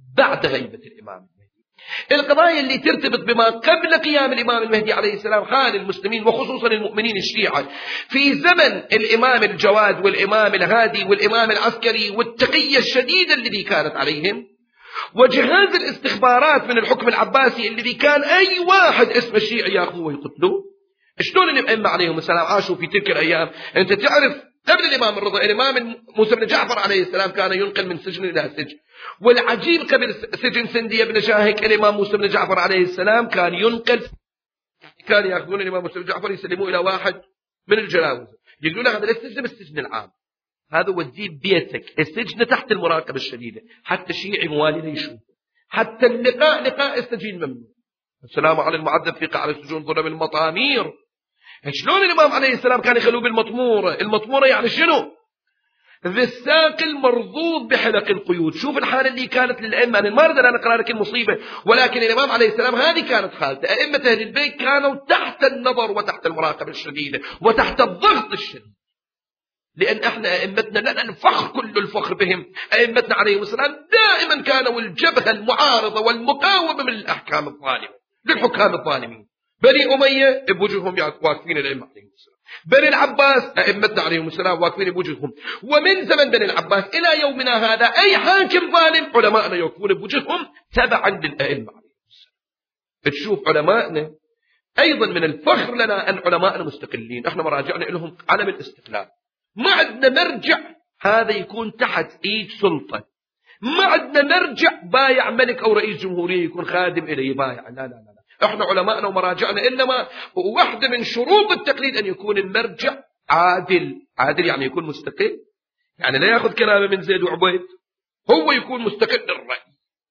بعد غيبة الإمام المهدي. القضايا اللي ترتبط بما قبل قيام الإمام المهدي عليه السلام حال المسلمين وخصوصا المؤمنين الشيعة في زمن الإمام الجواد والإمام الهادي والإمام العسكري والتقية الشديدة الذي كانت عليهم، وجهاز الاستخبارات من الحكم العباسي الذي كان أي واحد اسمه الشيعي يأخذوه ويقتلوه. شلون الأئمة عليهم السلام عاشوا في تلك الأيام؟ أنت تعرف قبل الإمام الرضا الإمام موسى بن جعفر عليه السلام كان ينقل من سجن إلى سجن، والعجيب قبل سجن سندية بن شاهك الإمام موسى بن جعفر عليه السلام كان ينقل، كان يأخذون الإمام موسى بن جعفر يسلموه إلى واحد من الجلاوزة يقولون له هذا لا السجن بالسجن العام، هذا وديه بيتك، السجن تحت المراقبة الشديدة، حتى الشيعي موالي لا يشوف، حتى اللقاء لقاء السجين ممنوع. السلام على المعذب في قعر السجون ظلم المطامير. شلون الإمام عليه السلام كان يخلوه بالمطمورة؟ المطمورة يعني شنو؟ ذي الساق المرضوض بحلق القيود. شوف الحالة اللي كانت للأئمة. أنا ما أريد أن أقرأ لك المصيبة، ولكن الإمام عليه السلام هذه كانت حالته. أئمة أهل البيت كانوا تحت النظر وتحت المراقبة الشديدة وتحت الضغط الشديد، لأن احنا أئمتنا لنا الفخر كل الفخر بهم. أئمتنا عليهم السلام دائما كانوا الجبهة المعارضة والمقاومة من الأحكام الظالمة للحكام الظالمين. بني أمية بوجههم واقفين الأئمة عليهم السلام، بني العباس أئمتنا عليهم السلام واقفين بوجههم، ومن زمن بني العباس إلى يومنا هذا أي حاكم ظالم علماءنا يوقفون بوجههم تبعا للأئمة عليهم السلام. تشوف علماءنا أيضا من الفخر لنا أن علماءنا مستقلين، احنا مراجعنا لهم علم الاستقلال، ما عندنا مرجع هذا يكون تحت ايد سلطة، ما عندنا مرجع بايع ملك او رئيس جمهورية يكون خادم اليه بايع، لا لا لا، احنا علماءنا ومراجعنا انما واحدة من شروط التقليد ان يكون المرجع عادل. عادل يعني يكون مستقل، يعني لا ياخذ كلامه من زيد وعبيد، هو يكون مستقل الرأي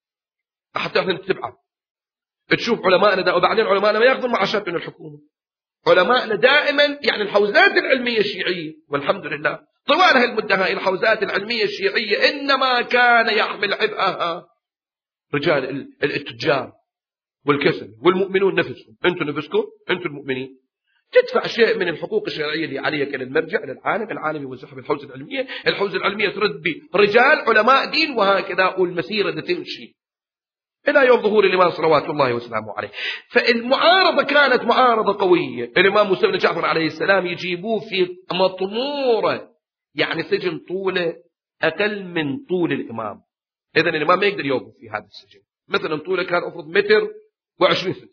حتى احنا نتبعه. تشوف علماءنا ده، وبعدين علماءنا ما ياخذون معاشات من الحكومة، علماءنا دائما يعني الحوزات العلمية الشيعية والحمد لله طوال هالمدة هاي الحوزات العلمية الشيعية إنما كان يحمل عبئها رجال التجار والكسل والمؤمنون نفسهم. أنتم نفسكم أنتم المؤمنين تدفع شيء من الحقوق الشرعية اللي عليك للمرجع للعالم، العالم يوزعها بالحوزة العلمية، الحوزة العلمية ترد برجال علماء دين، وهكذا والمسيرة تمشي إلى يوم ظهور الإمام صلوات الله وسلامه عليه. فالمعارضة كانت معارضة قوية. الإمام موسى بن جعفر عليه السلام يجيبوه في مطمورة، يعني سجن طوله أقل من طول الإمام، إذن الإمام ما يقدر يوقف في هذا السجن. مثلا طوله كان أفرض 1.20 متر،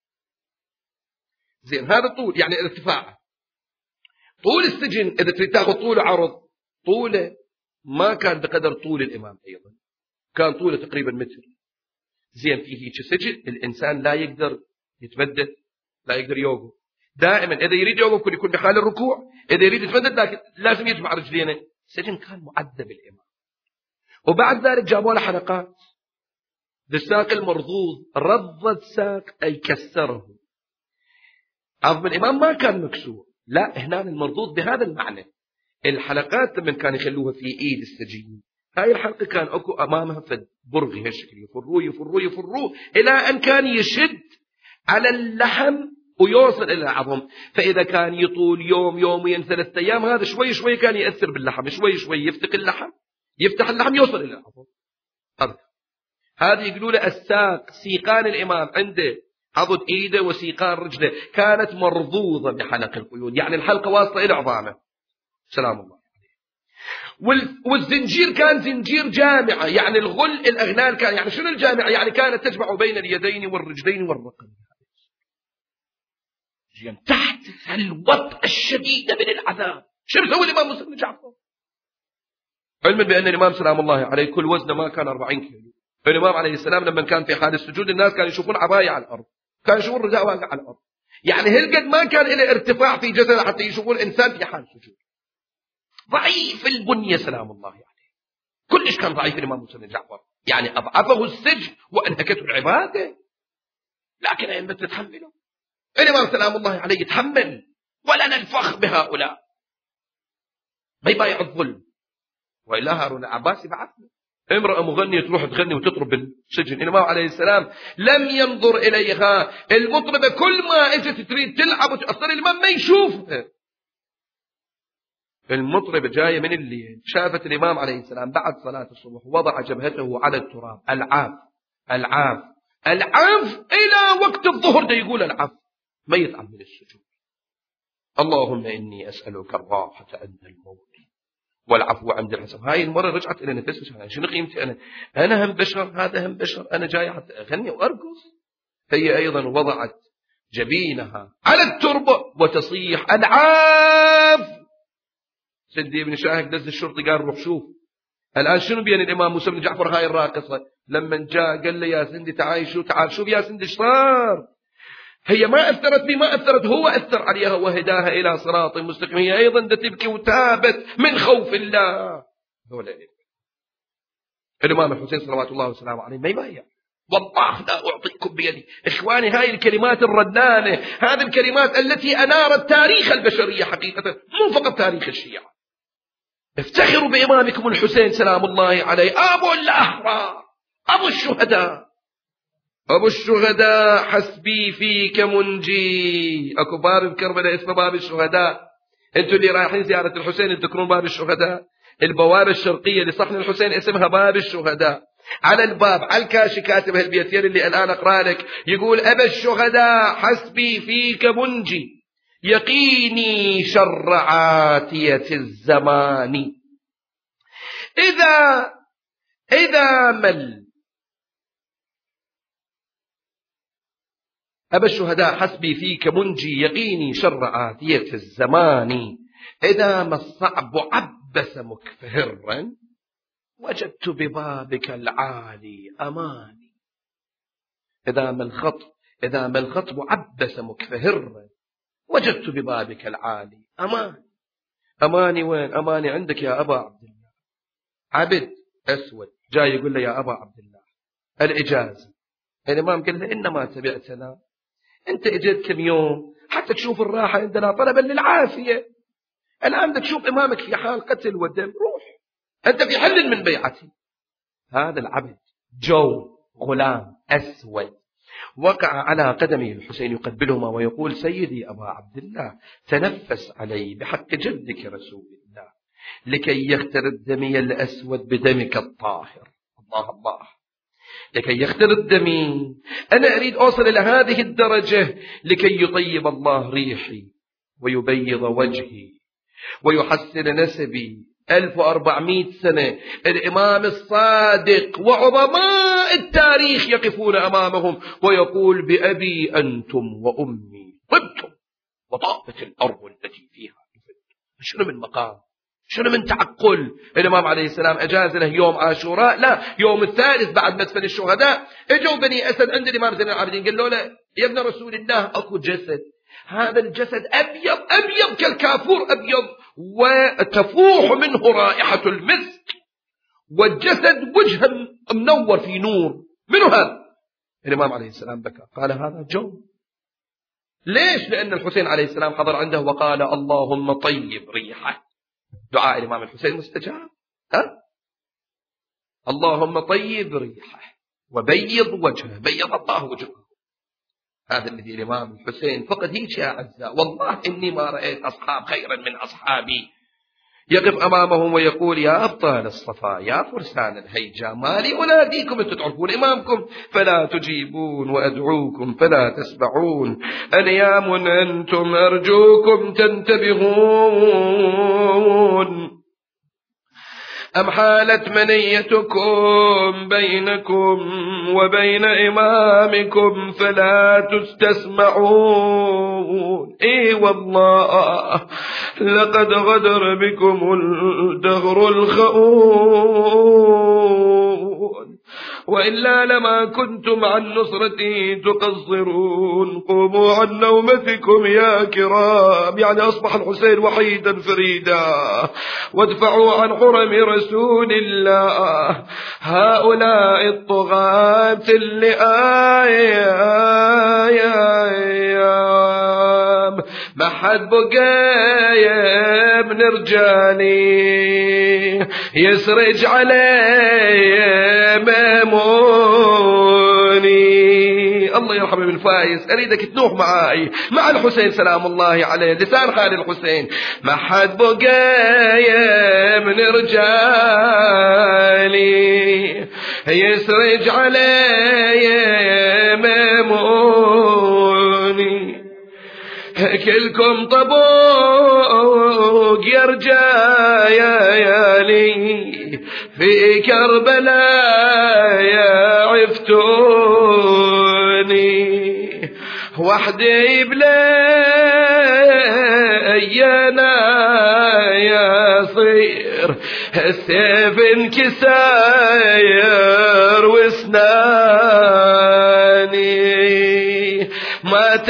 زين هذا الطول يعني ارتفاعه. طول السجن إذا تريد تاخذ طوله عرض، طوله ما كان بقدر طول الإمام، أيضا كان طوله تقريبا متر. زين في هيك سجن الإنسان لا يقدر يتمدد، لا يقدر يوقف، دائما إذا يريد يوقف يكون بحال الركوع، إذا يريد يتمدد لكن لازم يجمع رجلينه. السجن كان معذب الإمام. وبعد ذلك جابوا له حلقات، بالساق المرضوض، رضت ساق أي كسره. عظم الإمام ما كان مكسور، لا هنا المرضوض بهذا المعنى. الحلقات لما كان يخلوها في إيد السجين، هاي الحلقة كان أكو أمامها فد برغي هالشكل، يفروه يفروه يفروه إلى أن كان يشد على اللحم ويوصل إلى العظم. فإذا كان يطول يوم يومين 3 أيام، هذا شوي شوي كان يأثر باللحم، شوي شوي يفتح اللحم يوصل إلى العظم. هذا يقولوا له الساق، سيقان الإمام عنده عضد إيده وسيقان رجله كانت مرضوضة بحلق القيود، يعني الحلقة واصلة إلى عظامه سلام الله. والزنجير كان زنجير جامعة، يعني الغل الأغلال كان، يعني شنو الجامعة؟ يعني كانت تجمع بين اليدين والرجلين والرقبة. تحت الوطأة الشديدة من العذاب شو بيسوي الإمام موسى بن جعفر؟ علما بأن الإمام سلام الله عليه كل وزنه ما كان 40 كيلو. الإمام عليه السلام لما كان في حال السجود الناس كانوا يشوفون عباية على الأرض، كانوا يشوفون رداء واقع على الأرض، يعني هالقد ما كان له ارتفاع في جسده حتى يشوفون إنسان في حال سجود. ضعيف البنية سلام الله عليه، كلش كان ضعيف الإمام موسى بن جعفر، يعني أضعفه السجن وأنهكته العبادة، لكن أئمة تتحمله. الإمام سلام الله عليه يتحمل، ولنا الفخر بهؤلاء، ما يبايع الظلم. وإلا هارون العباسي بعثنا امرأة مغنية تروح تغني وتطرب بالسجن، الإمام عليه السلام لم ينظر إليها. المطربة كل ما اجت تريد تلعب وتأثر الإمام ما يشوفها، المطربة جاية من الليل، شافت الإمام عليه السلام بعد صلاة الصبح وضع جبهته على التراب، العاف العاف العاف إلى وقت الظهر، ده يقول العاف ما يتعب من السجود. اللهم إني أسألك الراحة عند الموت والعفو عند الحساب. هاي المرة رجعت إلى نفسها، شنو قيمتي أنا هم بشر، هذا هم بشر، أنا جاي حتى أغني وأرقص. هي أيضا وضعت جبينها على التربة وتصيح العاف. سيدي بن شاهق دز الشرطي قال روح شوف الآن شنو بين الإمام موسى بن جعفر هاي الراقصة. لما جاء قال له يا سندي تعال شوف يا سندي ايش صار. هي ما أثرت بي، ما أثرت، هو أثر عليها وهداها إلى صراط مستقيم. هي أيضا ده تبكي وتابت من خوف الله. الإمام الحسين صلوات الله وسلامه عليه ما يبايع. والله لا أعطيكم بيدي. إخواني هاي الكلمات الردانة، هذه الكلمات التي أنارت تاريخ البشرية حقيقة، مو فقط تاريخ الشيعة. افتخروا بإمامكم الحسين سلام الله عليه، أبو الأحرار، أبو الشهداء، أبو الشهداء حسبي فيك منجي. أكو باب بكربلاء اسمه باب الشهداء. أنتوا اللي رايحين زيارة الحسين تذكرون باب الشهداء. البوابة الشرقية لصحن الحسين اسمها باب الشهداء. على الباب على الكاشي كاتب هالبيتين اللي الآن أقرأ لك، يقول أبا الشهداء حسبي فيك منجي يقيني شر عاتية الزمان. إذا مل أبا الشهداء حسبي فيك منجي يقيني شر عاتية الزمان. إذا ما الصعب عبس مكفهرا وجدت ببابك العالي أماني. إذا ما الخطب عبس مكفهرا وجدت ببابك العالي أماني. أماني وين؟ أماني عندك يا أبا عبد الله. عبد أسود جاي يقول له يا أبا عبد الله الإجازة. الإمام قال له إنما تبعتنا، أنت إجيت كم يوم حتى تشوف الراحة عندنا طلبا للعافية. الآن بدك تشوف إمامك في حال قتل والدم، روح أنت في حل من بيعتي. هذا العبد غلام أسود وقع على قدمه الحسين يقبلهما ويقول سيدي أبا عبد الله تنفس علي بحق جدك رسول الله لكي يختلط دمي الأسود بدمك الطاهر. الله الله، لكي يختلط دمي. أنا أريد أوصل إلى هذه الدرجة لكي يطيب الله ريحي ويبيض وجهي ويحسن نسبي. 1400 سنة الإمام الصادق وعظماء التاريخ يقفون أمامهم ويقول بأبي أنتم وأمي طبتم وطابت الأرض التي فيها. شنو من مقام، شنو من تعقل. الإمام عليه السلام أجاز له يوم عاشوراء، لا يوم الثالث بعد مدفن الشهداء. اجوا بني أسد عند الإمام زين العابدين قالوا له يا ابن رسول الله أكو جسد، هذا الجسد أبيض أبيض كالكافور أبيض وتفوح منه رائحة المسك، والجسد وجه منور في نور، منو هذا؟ الإمام عليه السلام بكى قال هذا جو. ليش؟ لأن الحسين عليه السلام حضر عنده وقال اللهم طيب ريحه. دعاء الإمام الحسين مستجاب. اللهم طيب ريحه وبيض وجهه، بيض الله وجهه. هذا الذي الإمام الحسين فقد هيك يا أعزاء. والله إني ما رأيت أصحاب خيرا من أصحابي. يقف أمامهم ويقول يا أبطال الصفا يا فرسان الهيجا ما لي أناديكم أنتم تعرفون إمامكم فلا تجيبون وأدعوكم فلا تسمعون. أنيام أنتم أرجوكم تنتبهون. أم حالت منيتكم بينكم وبين إمامكم فلا تستسمعون. إيه والله لقد غدر بكم الدهر الخؤون وإلا لما كنتم عن نصرتي تقصرون. قوموا عن نومتكم يا كرام، يعني أصبح الحسين وحيدا فريدا، وادفعوا عن حرم رسول الله هؤلاء الطغاة اللئام. ما حد بقايا من رجالي يسرج علي ماموني. الله يرحم ابن فايز، أريدك تنوح معاي مع الحسين سلام الله عليه، لسان خال الحسين. ما حد بقايا من رجالي يسرج علي ميموني، كلكم طبوق يا رجالي في كربلاء يا عفتوني، وحدي بلينا يصير السيف انكساير واسناني، مات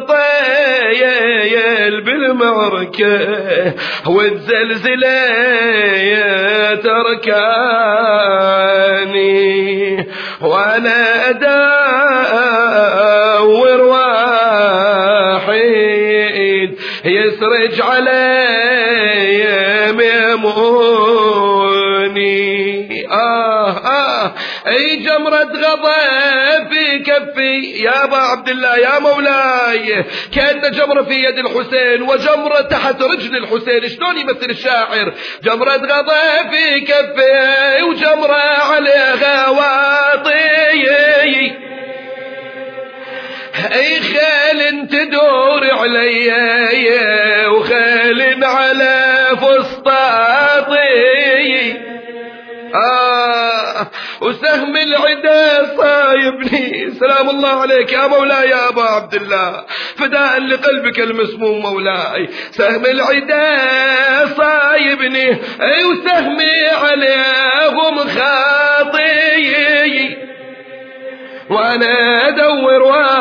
البطايل بالمعركة والزلزلة تركاني، وانا ادور واحد يسرج علي ميموني. اي جمرة غضب في كفي يا ابا عبد الله يا مولاي، كأن جمرة في يد الحسين وجمرة تحت رجل الحسين. شلون يمثل الشاعر؟ جمرة غضب في كفي وجمرة عليها واطي، اي خيل تدور علي وخيل على فسطاطي، وسهم العدا صايبني. سلام الله عليك يا مولاي يا أبا عبد الله، فداء لقلبك المسموم مولاي. سهم العدا صايبني وسهمي عليهم خاطي، وانا ادور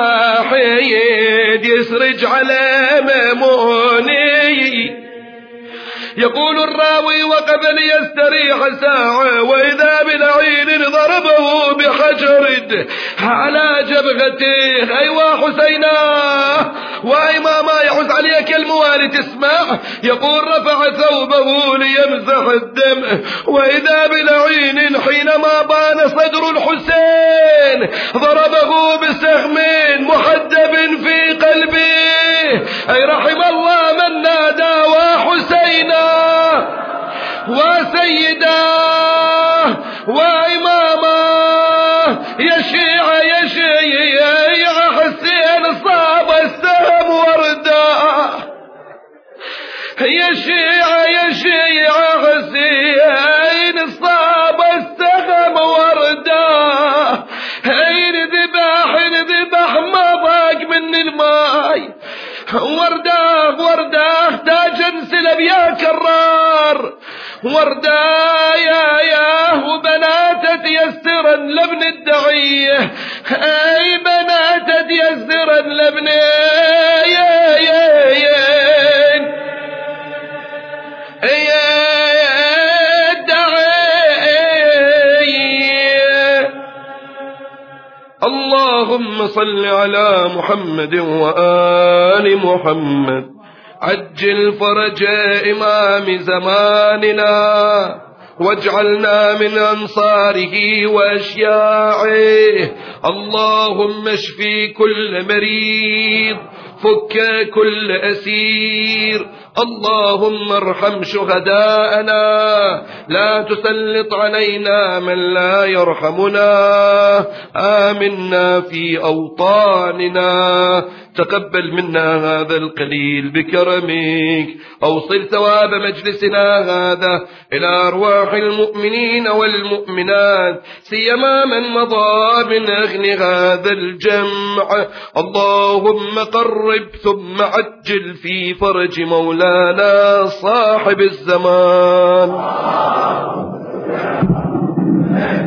واحد يسرج على ميموني. يقول الراوي وقبل يستريح ساعة وإذا بالعين ضربه بحجر على جبهته. أيوا حسينا وإماما يحز عليك الموالي تسمع. يقول رفع ثوبه ليمسح الدم وإذا بالعين حينما بان صدر الحسين ضربه بسهم محدب في قلبه. أي رحم الله من نادى وحسينا وسيدا وإماما يا شيعة يا شيعة حسين صاب السهم وردا. يا شيعة يا شيعة حسين صاب السهم وردا. ذبح ما ضاق من الماي ورداه ورداه تاج انسلب يا كرار وردايا وبنات تيسرا لابن الدعية. اي بنات تيسرا لابن اللهم صل على محمد وآل محمد. عجل فرج إمام زماننا واجعلنا من أنصاره وأشياعه. اللهم اشفي كل مريض، فك كل أسير. اللهم ارحم شهداءنا، لا تسلط علينا من لا يرحمنا. آمنا في أوطاننا، تقبل منا هذا القليل بكرمك. أوصل ثواب مجلسنا هذا إلى أرواح المؤمنين والمؤمنات، سيما من مضى من أغن هذا الجمع. اللهم قرب ثم عجل في فرج مولانا صاحب الزمان.